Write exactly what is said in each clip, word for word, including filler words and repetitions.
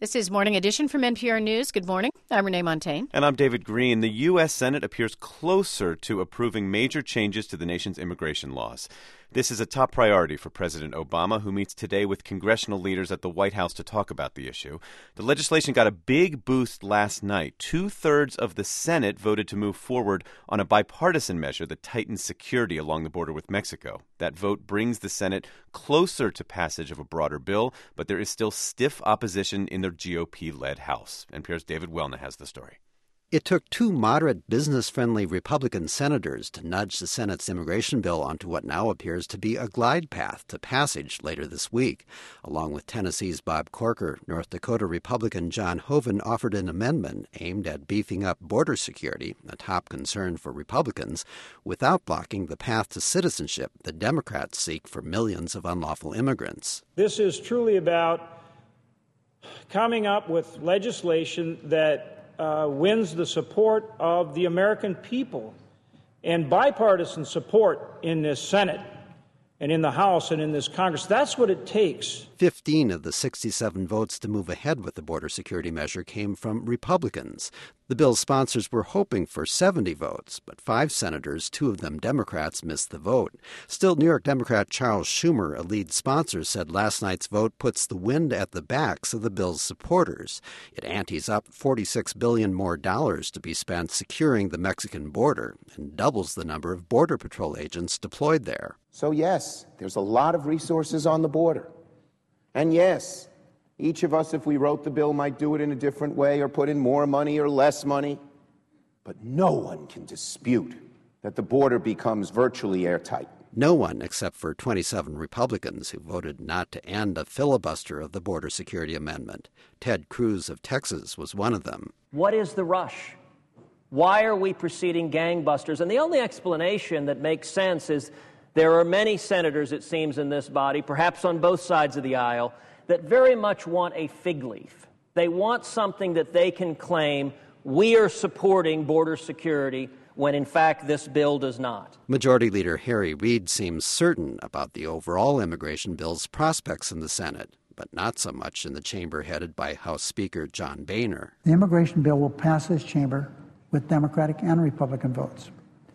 This is Morning Edition from N P R News. Good morning. I'm Renee Montagne. And I'm David Green. The U S. Senate appears closer to approving major changes to the nation's immigration laws. This is a top priority for President Obama, who meets today with congressional leaders at the White House to talk about the issue. The legislation got a big boost last night. Two-thirds of the Senate voted to move forward on a bipartisan measure that tightens security along the border with Mexico. That vote brings the Senate closer to passage of a broader bill, but there is still stiff opposition in the G O P-led House. N P R's David Welna has the story. It took two moderate, business-friendly Republican senators to nudge the Senate's immigration bill onto what now appears to be a glide path to passage later this week. Along with Tennessee's Bob Corker, North Dakota Republican John Hoeven offered an amendment aimed at beefing up border security, a top concern for Republicans, without blocking the path to citizenship the Democrats seek for millions of unlawful immigrants. This is truly about coming up with legislation that Uh, wins the support of the American people and bipartisan support in this Senate and in the House and in this Congress. That's what it takes. Fifteen of the sixty-seven votes to move ahead with the border security measure came from Republicans. The bill's sponsors were hoping for seventy votes, but five senators, two of them Democrats, missed the vote. Still, New York Democrat Charles Schumer, a lead sponsor, said last night's vote puts the wind at the backs of the bill's supporters. It antes up forty-six billion dollars more dollars to be spent securing the Mexican border and doubles the number of Border Patrol agents deployed there. So yes, there's a lot of resources on the border. And yes, each of us, if we wrote the bill, might do it in a different way or put in more money or less money. But no one can dispute that the border becomes virtually airtight. No one except for twenty-seven Republicans who voted not to end a filibuster of the border security amendment. Ted Cruz of Texas was one of them. What is the rush? Why are we proceeding gangbusters? And the only explanation that makes sense is there are many senators, it seems, in this body, perhaps on both sides of the aisle, that very much want a fig leaf. They want something that they can claim, we are supporting border security, when in fact this bill does not. Majority Leader Harry Reid seems certain about the overall immigration bill's prospects in the Senate, but not so much in the chamber headed by House Speaker John Boehner. The immigration bill will pass this chamber with Democratic and Republican votes.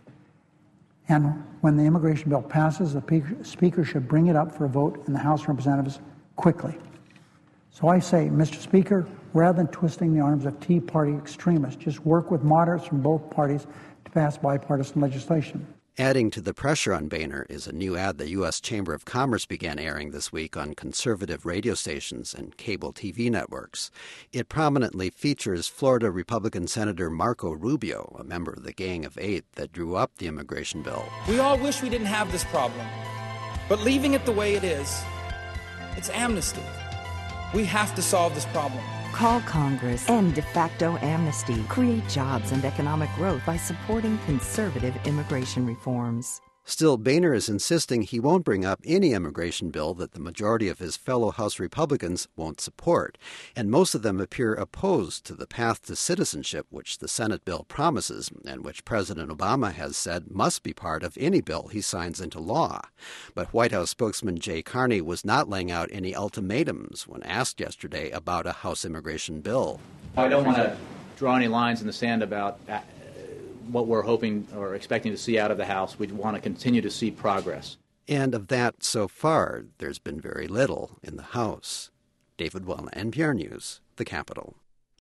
And when the immigration bill passes, the Speaker should bring it up for a vote in the House of Representatives quickly. So I say, Mister Speaker, rather than twisting the arms of Tea Party extremists, just work with moderates from both parties to pass bipartisan legislation. Adding to the pressure on Boehner is a new ad the U S Chamber of Commerce began airing this week on conservative radio stations and cable T V networks. It prominently features Florida Republican Senator Marco Rubio, a member of the Gang of Eight that drew up the immigration bill. We all wish we didn't have this problem, but leaving it the way it is, it's amnesty. We have to solve this problem. Call Congress. End de facto amnesty. Create jobs and economic growth by supporting conservative immigration reforms. Still, Boehner is insisting he won't bring up any immigration bill that the majority of his fellow House Republicans won't support, and most of them appear opposed to the path to citizenship which the Senate bill promises and which President Obama has said must be part of any bill he signs into law. But White House spokesman Jay Carney was not laying out any ultimatums when asked yesterday about a House immigration bill. I don't want to draw any lines in the sand about what we're hoping or expecting to see out of the House. We want to continue to see progress. And of that, so far, there's been very little in the House. David Welna, N P R News, the Capitol.